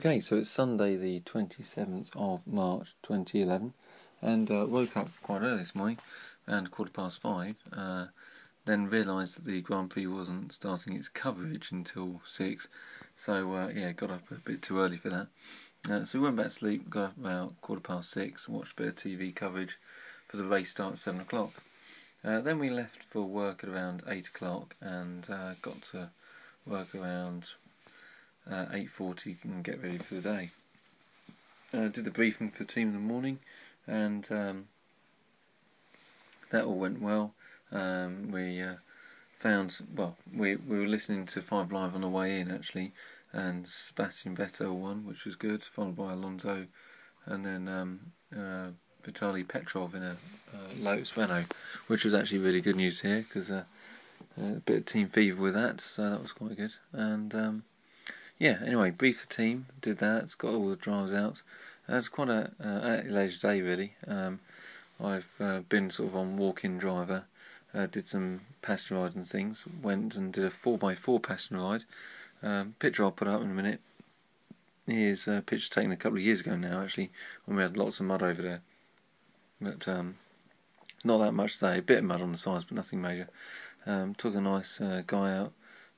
Okay, so it's Sunday the 27th of March 2011 and woke up quite early this morning and 5:15, then realised that the Grand Prix wasn't starting its coverage until 6, so got up a bit too early for that. So we went back to sleep, got up about 6:15 and watched a bit of TV coverage for the race start at 7 o'clock. Then we left for work at around 8 o'clock and got to work around 8:40 and get ready for the day. Did the briefing for the team in the morning, and that all went well. We were listening to 5 Live on the way in actually, and Sebastian Vettel won, which was good, followed by Alonso, and then Vitaly Petrov in a Lotus Renault, which was actually really good news here because a bit of team fever with that, so that was quite good. And anyway, briefed the team, did that, got all the drives out. It's quite a leisure day really. I've been sort of on walk-in driver, did some passenger ride and things, went and did a 4x4 passenger ride. Picture I'll put up in a minute. Here's a picture taken a couple of years ago now actually, when we had lots of mud over there. But not that much today, a bit of mud on the sides but nothing major. Took a nice guy out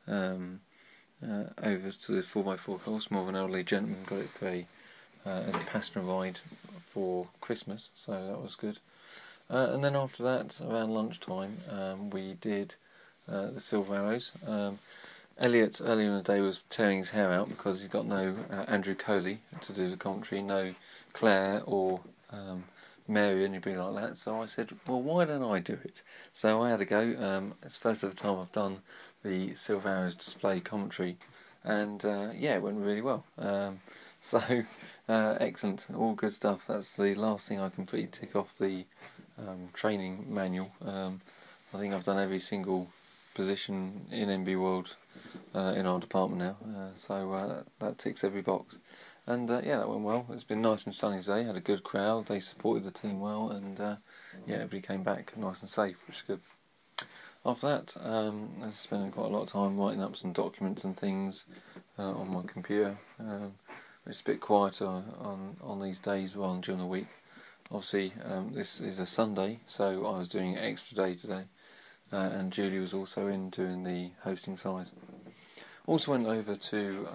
over to the 4x4 course, more of an elderly gentleman, got it for as a passenger ride for Christmas, so that was good. And then after that, around lunchtime, we did the Silver Arrows. Elliot earlier in the day was tearing his hair out because he's got no Andrew Coley to do the commentary, no Claire or Mary, anybody like that. So I said, well, why don't I do it? So I had a go. It's the first ever time I've done the Silver Arrows display commentary, and it went really well. Excellent, all good stuff. That's the last thing I completely tick off the training manual. I think I've done every single position in NB World in our department now, so that ticks every box. And that went well. It's been nice and sunny today, had a good crowd, they supported the team well, and everybody came back nice and safe, which is good. After that, I was spending quite a lot of time writing up some documents and things on my computer. It's a bit quieter on these days rather than during the week. Obviously, this is a Sunday, so I was doing an extra day today, and Julie was also in doing the hosting side. Also went over to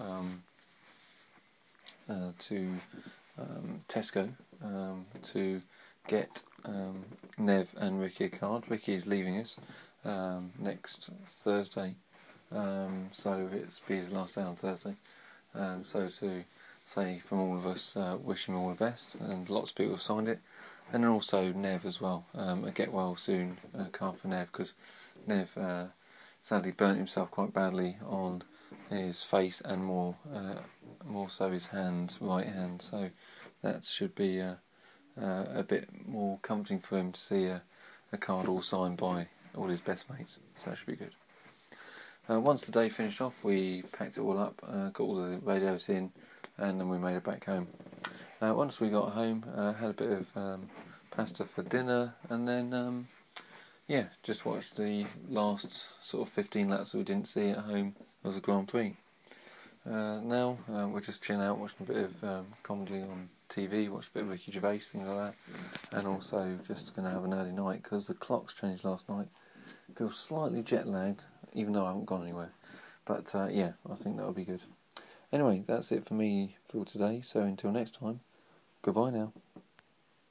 Tesco to get Nev and Ricky a card. Ricky is leaving us next Thursday, so it's be his last day on Thursday. So to say from all of us, wish him all the best, and lots of people have signed it. And then also Nev as well, a get well soon card for Nev, because Nev sadly burnt himself quite badly on his face and more so his right hand, so that should be a bit more comforting for him to see a card all signed by all his best mates, so that should be good. Once the day finished off, we packed it all up, got all the radios in, and then we made it back home. Once we got home, had a bit of pasta for dinner, and then just watched the last sort of 15 laps that we didn't see at home of the Grand Prix. Now we're just chilling out, watching a bit of comedy on TV, watched a bit of Ricky Gervais, things like that, and also just going to have an early night because the clocks changed last night. Feel slightly jet lagged, even though I haven't gone anywhere. But I think that'll be good. Anyway, that's it for me for today, so until next time, goodbye now.